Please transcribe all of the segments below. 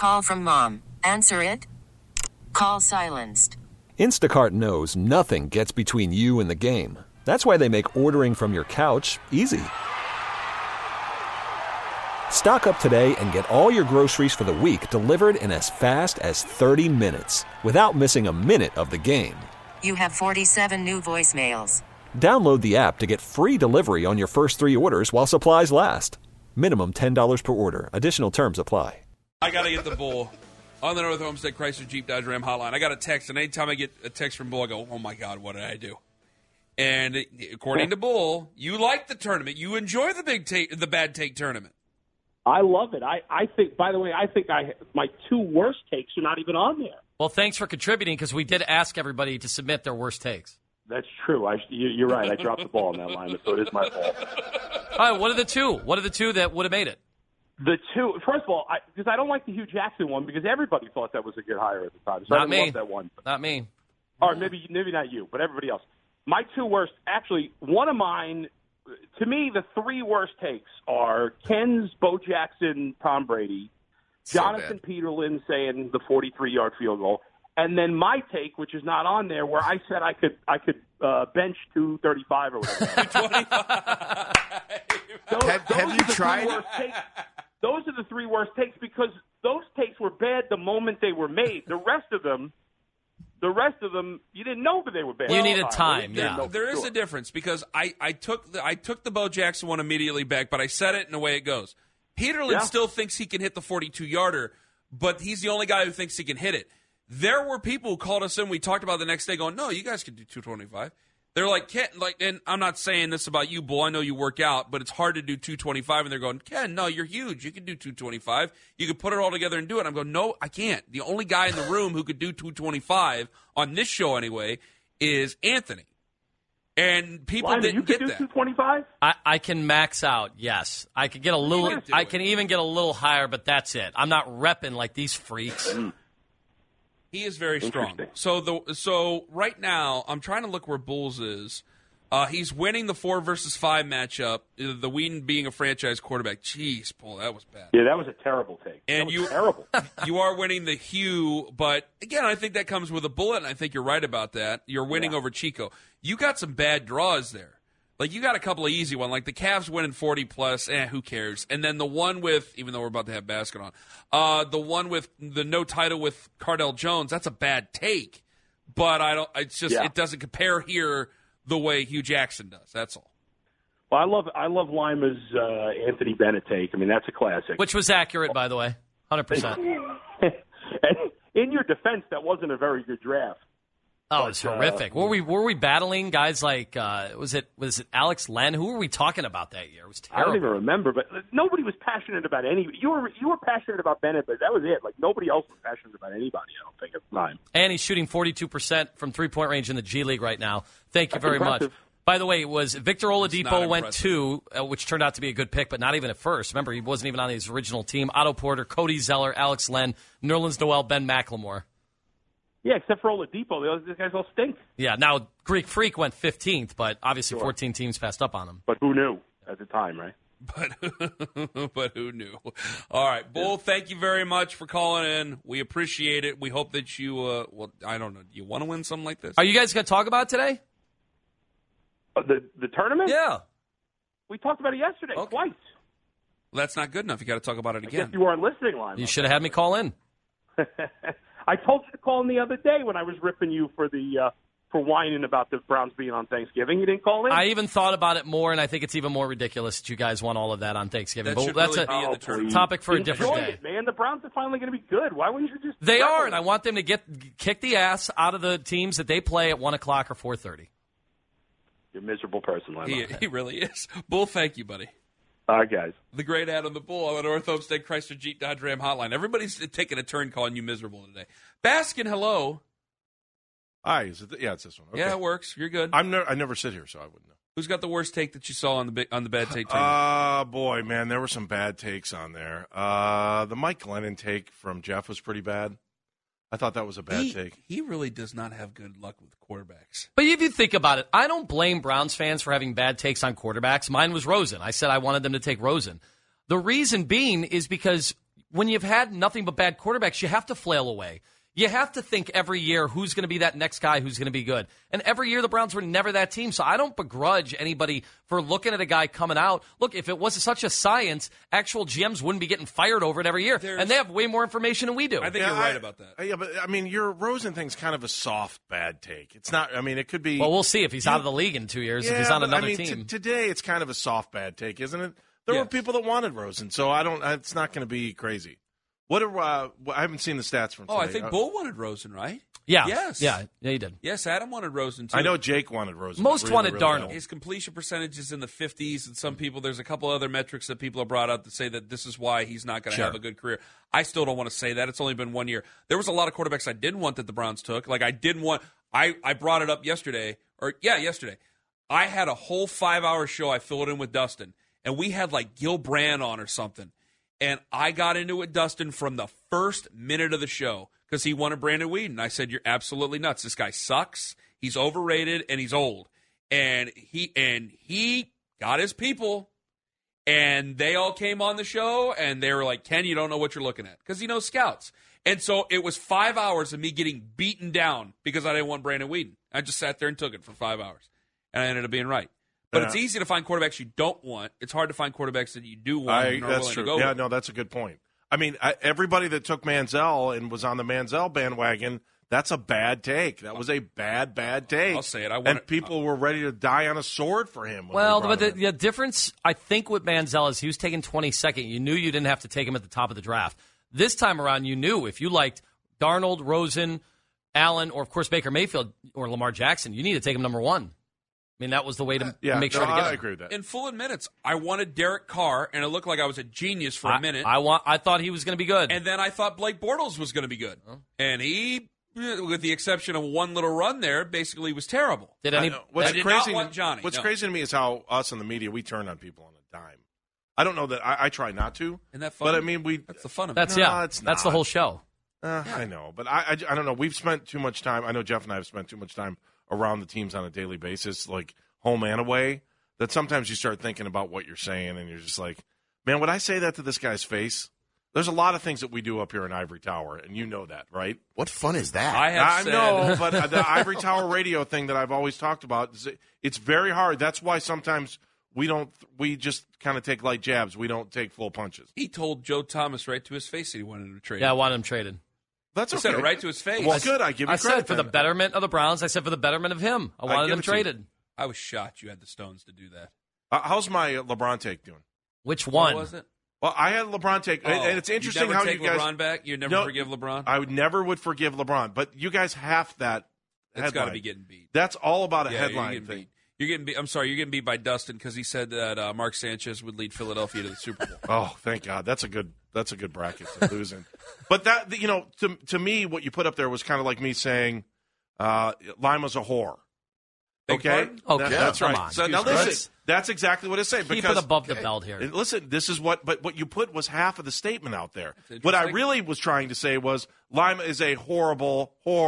Call from mom. Answer it. Call silenced. Instacart knows nothing gets between you and the game. That's why they make ordering from your couch easy. Stock up today and get all your groceries for the week delivered in as fast as 30 minutes without missing a minute of the game. You have 47 new voicemails. Download the app to get free delivery on your first 3 orders while supplies last. Minimum $10 per order. Additional terms apply. I got to get the Bull on the North Homestead Chrysler Jeep Dodge Ram hotline. I got a text, and anytime I get a text from Bull, I go, oh, my God, what did I do? And according to Bull, you like the tournament. You enjoy the bad take tournament. I love it. I think, by the way, my 2 worst takes are not even on there. Well, thanks for contributing, because we did ask everybody to submit their worst takes. That's true. You're right. I dropped the ball on that line, so it is my fault. All right, what are the 2? What are the 2 that would have made it? The 2, first of all, because I don't like the Hugh Jackson one, because everybody thought that was a good hire at the time. So Not I didn't me. love that one. Not me. Or maybe not you, but everybody else. My 2 worst, actually, one of mine, to me, the 3 worst takes are Ken's Bo Jackson, Tom Brady, Jonathan Peterlin saying the 43-yard field goal, and then my take, which is not on there, where I said I could bench 235 or whatever. 225. Have you tried? Those are the 3 worst takes, because those takes were bad the moment they were made. The rest of them, you didn't know that they were bad. You needed time, yeah. There is a difference, because I took the Bo Jackson one immediately back, but I said it, and away it goes. Peterlin still thinks he can hit the 42-yarder, but he's the only guy who thinks he can hit it. There were people who called us in. We talked about it the next day, going, "No, you guys can do 225." They're like, "Ken," and I'm not saying this about you, Bull. I know you work out, but it's hard to do 225. And they're going, "Ken, no, you're huge. You can do 225. You can put it all together and do it." I'm going, "No, I can't. The only guy in the room who could do 225 on this show anyway is Anthony." And people didn't get that. You can do 225? I can max out, yes. I could get a little. I can even get a little higher, but that's it. I'm not repping like these freaks. He is very strong. So right now, I'm trying to look where Bulls is. He's winning the 4 versus 5 matchup. The Whedon being a franchise quarterback. Jeez, Bull, that was bad. Yeah, that was a terrible take. And terrible. You are winning the Hugh, but again, I think that comes with a bullet, and I think you're right about that. You're winning over Chico. You got some bad draws there. Like, you got a couple of easy ones. Like, the Cavs winning 40-plus, who cares? And then the one with, even though we're about to have basket on, the one with the no title with Cardell Jones, that's a bad take. But it doesn't compare here the way Hugh Jackson does. That's all. Well, I love Lima's Anthony Bennett take. I mean, that's a classic. Which was accurate, by the way, 100%. And in your defense, that wasn't a very good draft. Oh, it's horrific. Were we battling guys like was it Alex Len? Who were we talking about that year? It was terrible. I don't even remember, but nobody was passionate about any. You were passionate about Bennett, but that was it. Like, nobody else was passionate about anybody, I don't think, at the time. And he's shooting 42% from three-point range in the G League right now. Thank you very much. By the way, it was Victor Oladipo went 2, which turned out to be a good pick, but not even at first. Remember, he wasn't even on his original team. Otto Porter, Cody Zeller, Alex Len, Nerlens Noel, Ben McLemore. Yeah, except for Oladipo. These guys all stink. Yeah, now Greek Freak went 15th, but obviously 14 teams passed up on him. But who knew at the time, right? But who knew? All right, Bull, thank you very much for calling in. We appreciate it. We hope that you, I don't know, do you want to win something like this? Are you guys going to talk about it today? The tournament? Yeah. We talked about it yesterday twice. Well, that's not good enough. You got to talk about it again. I guess you weren't listening, Lime. You should have had me call in. I told you to call in the other day when I was ripping you for whining about the Browns being on Thanksgiving. You didn't call in? I even thought about it more, and I think it's even more ridiculous that you guys want all of that on Thanksgiving. That's a topic for a different day. It, man. The Browns are finally going to be good. Why wouldn't you just... They are, and I want them to kick the ass out of the teams that they play at 1 o'clock or 4:30. You're a miserable person, Lima. He really is. Bull, thank you, buddy. All right, guys. The great Adam the Bull on the North Homestead Chrysler Jeep Dodge Ram hotline. Everybody's taking a turn calling you miserable today. Baskin, hello. Hi. Is it it's this one. Okay. Yeah, it works. You're good. I never sit here, so I wouldn't know. Who's got the worst take that you saw on the bad take tournament? Boy, man, there were some bad takes on there. The Mike Glennon take from Jeff was pretty bad. I thought that was a bad take. He really does not have good luck with quarterbacks. But if you think about it, I don't blame Browns fans for having bad takes on quarterbacks. Mine was Rosen. I said I wanted them to take Rosen. The reason being is because when you've had nothing but bad quarterbacks, you have to flail away. You have to think every year who's going to be that next guy who's going to be good. And every year the Browns were never that team, so I don't begrudge anybody for looking at a guy coming out. Look, if it was such a science, actual GMs wouldn't be getting fired over it every year. And they have way more information than we do. I think you're right about that. Yeah, but, I mean, your Rosen thing's kind of a soft bad take. It's not, I mean, it could be. Well, we'll see if he's out of the league in 2 years, if he's on another team. Today it's kind of a soft bad take, isn't it? There were people that wanted Rosen, so it's not going to be crazy. I haven't seen the stats from today. I think Bull wanted Rosen, right? Yeah. Yes. Yeah, he did. Yes, Adam wanted Rosen, too. I know Jake wanted Rosen. Most wanted Darnold. His completion percentage is in the 50s, and some people, there's a couple other metrics that people have brought up that say that this is why he's not going to have a good career. I still don't want to say that. It's only been 1 year. There was a lot of quarterbacks I didn't want that the Browns took. Like, I didn't want – I brought it up yesterday. Yesterday. I had a whole 5-hour show I filled in with Dustin, and we had, like, Gil Brandt on or something. And I got into it, Dustin, from the first minute of the show because he wanted Brandon Weeden. I said, "You're absolutely nuts. This guy sucks. He's overrated and he's old." And he got his people, and they all came on the show, and they were like, "Ken, you don't know what you're looking at," because he knows scouts. And so it was 5 hours of me getting beaten down because I didn't want Brandon Weeden. I just sat there and took it for 5 hours, and I ended up being right. But it's easy to find quarterbacks you don't want. It's hard to find quarterbacks that you do want and are that's willing true. to go with. No, that's a good point. I mean, everybody that took Manziel and was on the Manziel bandwagon, that's a bad take. That was a bad take. I'll say it. And people were ready to die on a sword for him. But the difference, I think, with Manziel is he was taken 22nd. You knew you didn't have to take him at the top of the draft. This time around, you knew if you liked Darnold, Rosen, Allen, or, of course, Baker Mayfield or Lamar Jackson, you need to take him number 1. I mean, that was the way to make sure to get him. I agree with that. In full minutes, I wanted Derek Carr, and it looked like I was a genius for a minute. I thought he was going to be good. And then I thought Blake Bortles was going to be good. And he, with the exception of one little run there, basically was terrible. I did not want Johnny. What's crazy to me is how us in the media, we turn on people on a dime. I don't know that I try not to. Isn't that fun? But, I mean, that's the fun of it. That's the whole show. I know. But I don't know. We've spent too much time. I know Jeff and I have spent too much time around the teams on a daily basis, like home and away, that sometimes you start thinking about what you're saying, and you're just like, man, would I say that to this guy's face? There's a lot of things that we do up here in Ivory Tower, and you know that, right? What fun is that? I know, but the Ivory Tower radio thing that I've always talked about, it's very hard. That's why sometimes we just kind of take light jabs. We don't take full punches. He told Joe Thomas right to his face that he wanted him to trade. Yeah, I wanted him traded. That's okay. Said it right to his face. Well, good. I give you credit. I said for the betterment of the Browns. I said for the betterment of him. I wanted him traded. I was shocked you had the stones to do that. How's my LeBron take doing? Which one? What was it? Well, I had LeBron take, and it's interesting how you guys LeBron back. You never forgive LeBron. I never would forgive LeBron, but you guys have that. It's got to be getting beat. That's all about a headline thing. You're getting beat. I'm sorry, you're getting beat by Dustin because he said that Mark Sanchez would lead Philadelphia to the Super Bowl. Oh, thank God. That's a good bracket to lose in. But that, to me, what you put up there was kind of like me saying Lima's a whore. Okay, that's right. So now listen, that's exactly what it's saying. Keep it above the belt here. Listen, this is what you put was half of the statement out there. What I really was trying to say was Lima is a horrible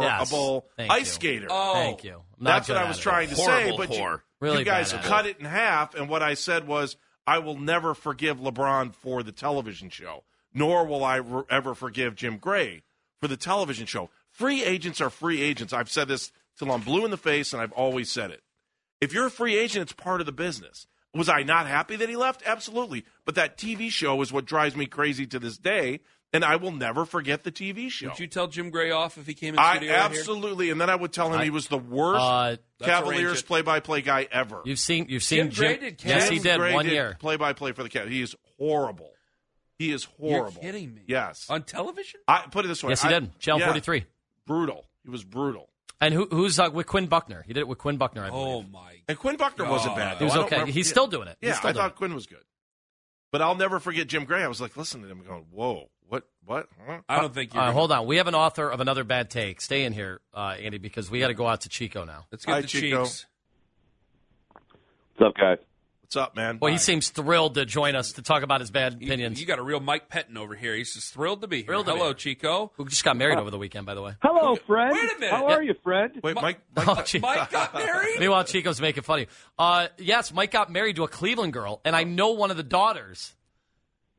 ice skater. Oh, thank you. That's what I was trying to say. But you guys cut it in half, and what I said was I will never forgive LeBron for the television show, nor will I ever forgive Jim Gray for the television show. Free agents are free agents. I've said this till I'm blue in the face, and I've always said it. If you're a free agent, it's part of the business. Was I not happy that he left? Absolutely. But that TV show is what drives me crazy to this day, and I will never forget the TV show. Would you tell Jim Gray off if he came in the studio absolutely, right, and then I would tell him he was the worst Cavaliers play-by-play guy ever. You've seen Jim Gray did. Yes, he did. 1 year. Play-by-play for the Cavs. He is horrible. He is horrible. You're kidding me. Yes. On television? I put it this way. Yes, he did. Channel 43. Brutal. He was brutal. And who's with Quinn Buckner? He did it with Quinn Buckner, I believe. Oh, my. And Quinn Buckner wasn't bad. He was okay. He's still doing it. Yeah, I thought Quinn was good. But I'll never forget Jim Gray. I was like, listening to him going, whoa, what? Huh? I don't think you're hold on. We have an author of another bad take. Stay in here, Andy, because we got to go out to Chico now. Let's get the Chico. Cheeks. What's up, guys? What's up, man? Well, he seems thrilled to join us to talk about his bad opinions. You got a real Mike Pettin over here. He's just thrilled to be here. Hello, Chico. Who just got married over the weekend, by the way. Hello, friend. Wait a minute. How are you, friend? Wait, Mike Mike got married? Meanwhile, Chico's making fun of you. Yes, Mike got married to a Cleveland girl, and I know one of the daughters.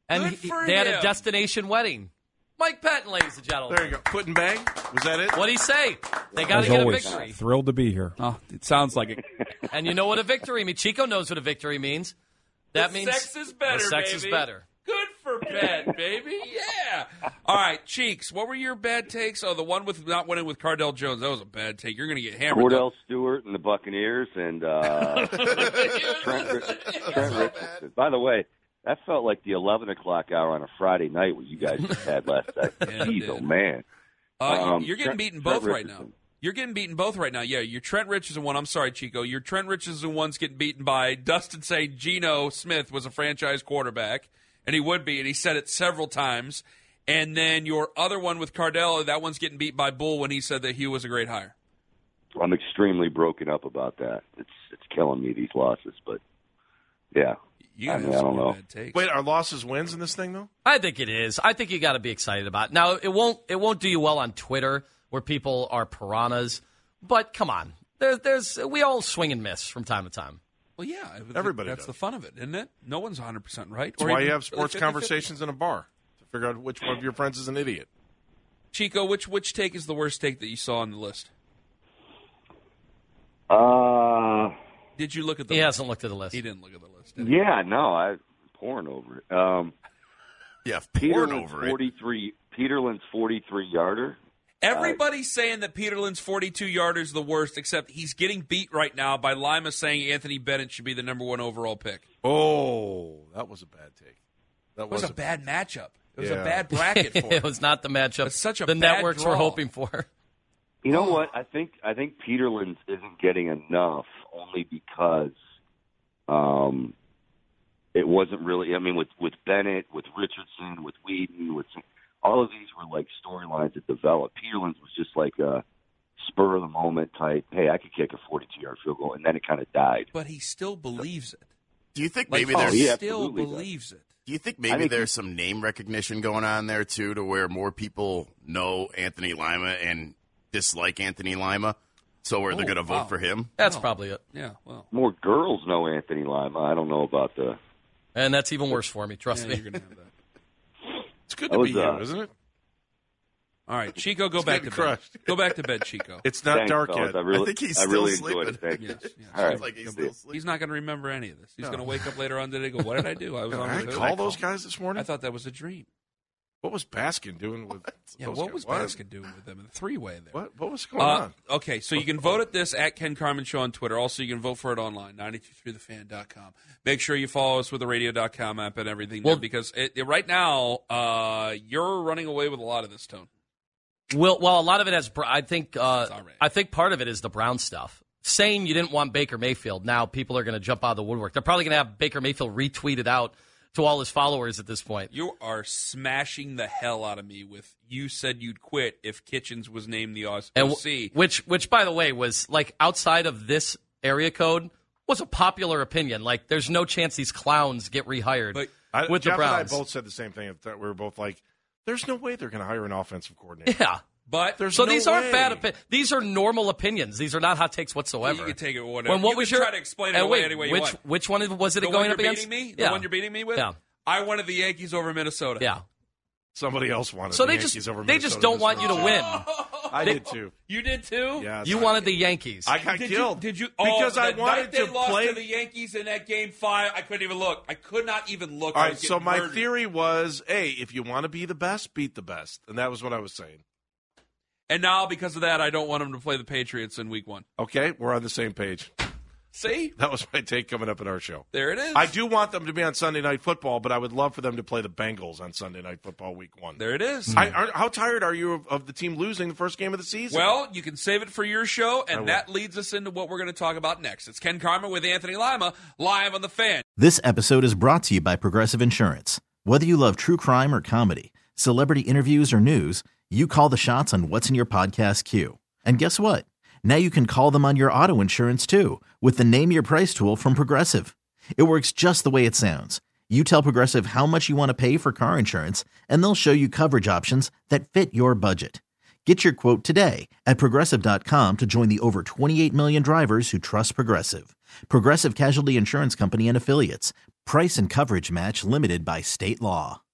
And they had a destination wedding. Mike Patton, ladies and gentlemen. There you go. Put-in-bang? Was that it? What'd he say? They got to get a victory. Thrilled to be here. Oh, it sounds like it. And you know what a victory means. Chico knows what a victory means. That means sex is better, the sex baby. is better. Good for Ben, baby. Yeah. All right, Cheeks, what were your bad takes? Oh, the one with not winning with Cardell Jones. That was a bad take. You're going to get hammered. Cordell Stewart and the Buccaneers and Trent Richardson. By the way, that felt like the 11 o'clock hour on a Friday night what you guys just had last night. Jeez, oh, man. You're getting beaten both right now. You're getting beaten both right now. Yeah, your Trent Richardson one. I'm sorry, Chico. Your Trent Richardson one's getting beaten by Dustin saying Geno Smith was a franchise quarterback, and he would be, and he said it several times. And then your other one with Cardell, that one's getting beat by Bull when he said that Hugh was a great hire. I'm extremely broken up about that. It's killing me, these losses, but yeah. I don't know. Wait, are losses wins in this thing, though? I think it is. I think you got to be excited about it. Now, it won't do you well on Twitter where people are piranhas, but come on. We all swing and miss from time to time. Well, yeah. Everybody That's does. the fun of it, isn't it? No one's 100% right. That's why you have sports conversations in a bar to figure out which one of your friends is an idiot. Chico, which take is the worst take that you saw on the list? Did you look at the list? He hasn't looked at the list. He didn't look at the list. Yeah, no, I'm pouring over it. Pouring over it. Peterlin's 43-yarder. Everybody's saying that Peterlin's 42-yarder is the worst, except he's getting beat right now by Lima saying Anthony Bennett should be the number 1 overall pick. Oh, that was a bad take. That was a bad matchup. It was a bad bracket for him. It was not the matchup It's such a the bad networks draw. were hoping for. You know what? I think Peterlin's isn't getting enough only because it wasn't really. I mean, with Bennett, with Richardson, with Whedon, all of these were like storylines that developed. Peterlin's was just like a spur of the moment type. Hey, I could kick a 42-yard field goal, and then it kind of died. But he still believes it. Do you think Like, maybe there's he still believes it? Do you think maybe there's some name recognition going on there too, to where more people know Anthony Lima and dislike Anthony Lima, so where they're going to vote for him? That's probably it. Yeah, well, more girls know Anthony Lima. I don't know about the. And that's even worse for me. Trust me. You're gonna have that. It's good to be you, isn't it? All right, Chico, go back to bed. Go back to bed, Chico. It's not dark yet. I think he's still sleeping. Yes. All right. Like he's still sleeping. He's not going to remember any of this. He's going to wake up later on today and go, what did I do? I was on I the call those guys this morning? I thought that was a dream. What was Baskin doing with Yeah, those what guys? was Baskin doing with them in the three-way there? What was going on? Okay, so you can vote at this at Ken Carman Show on Twitter. Also, you can vote for it online, 923thefan.com. Make sure you follow us with the radio.com app and everything there, because right now you're running away with a lot of this, Tone. Well, a lot of it has. I think part of it is the Brown stuff. Saying you didn't want Baker Mayfield, now people are going to jump out of the woodwork. They're probably going to have Baker Mayfield retweeted out to all his followers at this point. You are smashing the hell out of me with you said you'd quit if Kitchens was named the OC. And which, by the way, was like outside of this area code was a popular opinion. Like, there's no chance these clowns get rehired with Jeff the Browns. and I both said the same thing. We were both like, there's no way they're going to hire an offensive coordinator. Yeah. But these aren't bad. These are normal opinions. These are not hot takes whatsoever. You can take it whatever. What you was can your? try to explain it away any way you want. Which one was it the going one up against? Me? The one you're beating me with? Yeah. I wanted the Yankees over Minnesota. Yeah. Somebody else wanted so the they Yankees just, over They Minnesota just don't want you to win. I did too. You did too? Yeah. You wanted the Yankees. I got killed. Did you? Because I wanted they to lost play to the Yankees in that Game 5. I couldn't even look. I could not even look. All right. So my theory was, hey, if you want to be the best, beat the best, and that was what I was saying. And now, because of that, I don't want them to play the Patriots in Week 1. Okay, we're on the same page. See? That was my take coming up at our show. There it is. I do want them to be on Sunday Night Football, but I would love for them to play the Bengals on Sunday Night Football Week 1. There it is. How tired are you of the team losing the first game of the season? Well, you can save it for your show, and that leads us into what we're going to talk about next. It's Ken Carman with Anthony Lima, live on The Fan. This episode is brought to you by Progressive Insurance. Whether you love true crime or comedy, celebrity interviews or news, you call the shots on what's in your podcast queue. And guess what? Now you can call them on your auto insurance too with the Name Your Price tool from Progressive. It works just the way it sounds. You tell Progressive how much you want to pay for car insurance, and they'll show you coverage options that fit your budget. Get your quote today at Progressive.com to join the over 28 million drivers who trust Progressive. Progressive Casualty Insurance Company and Affiliates. Price and coverage match limited by state law.